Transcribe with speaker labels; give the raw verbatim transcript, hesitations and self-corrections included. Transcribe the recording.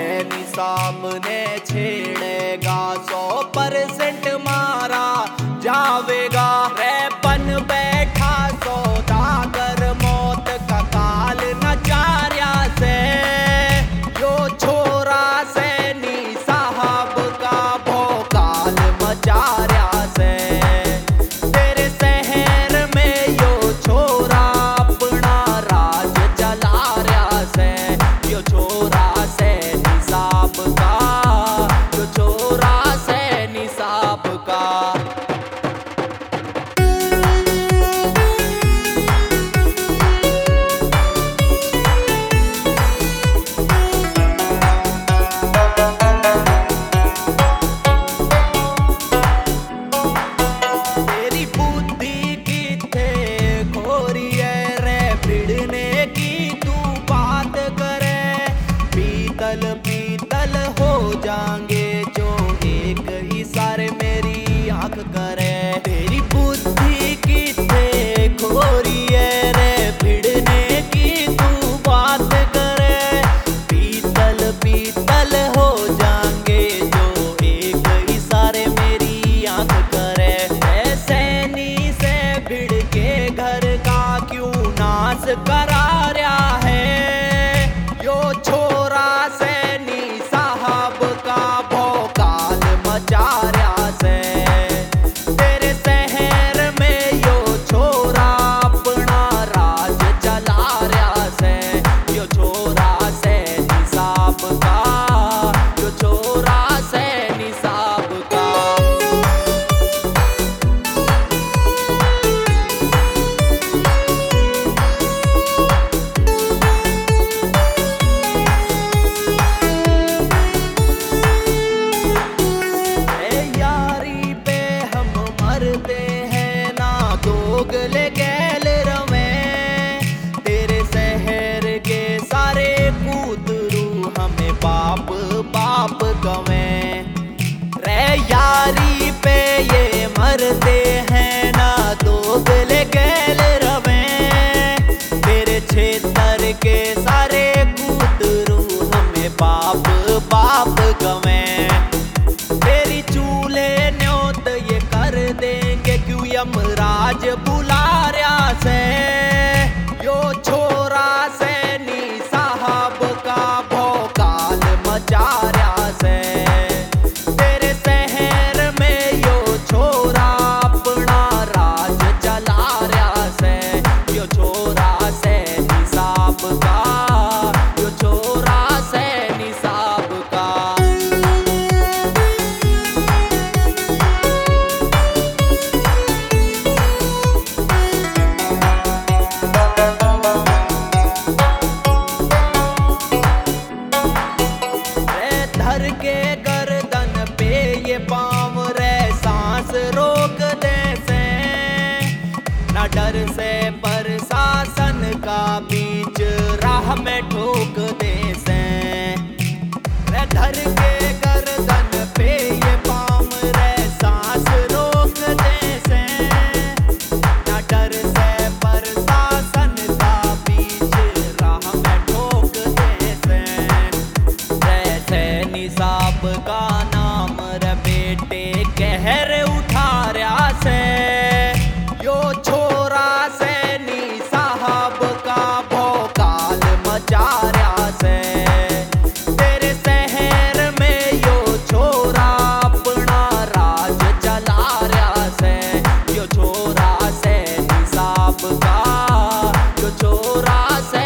Speaker 1: नी सामने छेड़ेगा सौ परसेंट मारा जावेगा रे। बन बैठा सौदागर मौत का काल नचार्या से, यो छोरा से नी साहब का भोकाल मचार्या से। तेरे शहर में यो छोरा अपना राज चला रहा से, यो छोरा से निसाब का, यो छोरा से निसाब का। पीतल हो जाएंगे जो एक इशारे मेरी आंख करे। तेरी बुद्धि किथे खोरी है रे, भिड़ने की तू बात करे। पीतल पीतल हो जाएंगे जो एक इशारे मेरी आंख करे। ऐसे नी से भिड़ के घर का क्यों नाश करा रहा है, यो छोरा से मचार्या से। तेरे शहर में यो छोरा अपना राज चला रहा से, यो छोरा से निसाब का, यो छोरा से निसाब का। दोगले गैल रवे तेरे शहर के सारे कूतरू, हमें बाप बाप गवे रे। यारी पे ये मरते हैं ना दोगले गैल रवे, तेरे क्षेत्र के सारे कूतरू हमें बाप बाप गवे। तेरी चूल्हे न्योत ये कर देंगे क्यों यमराज बुला रहा से, यो छोरा से नी साहब का भोकाल मचार्या से। तेरे शहर में यो छोरा अपना राज चला रहा से, यो छोरा से निसाब का, यो छोरा से निसाब का। के गर्दन पे ये पाँव रे सांस रोक दे से, न डर से प्रशासन का बीच राह में ठोक दे से। रे धर के गर्दन पे ये पाँव रे सांस रोक दे से, न डर से प्रशासन का बीच राह में ठोक दे से। निसाब का नाम रे बेटे कहर उठा रहा से, यो छोरा से नी साहब का भोकाल मचार्या से। तेरे शहर में यो छोरा अपना राज चला रहा से, यो छोरा से निसाब का, यो छोरा से